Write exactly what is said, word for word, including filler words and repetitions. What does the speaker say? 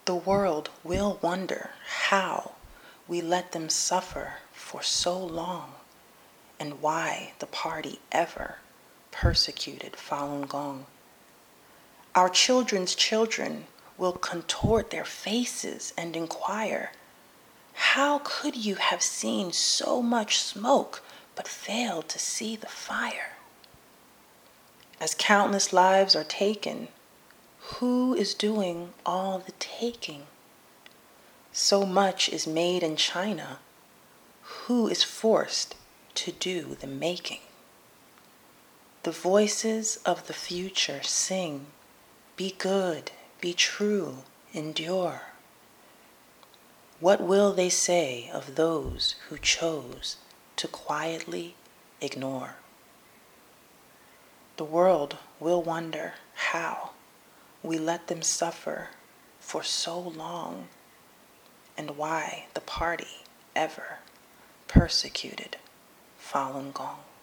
The world will wonder how we let them suffer for so long, and why the party ever persecuted Falun Gong. Our children's children will contort their faces and inquire, how could you have seen so much smoke but failed to see the fire? As countless lives are taken, who is doing all the taking? So much is made in China, who is forced to do the making? The voices of the future sing, be good, be true, endure. What will they say of those who chose to quietly ignore? The world will wonder how we let them suffer for so long, and why the party ever persecuted Falun Gong.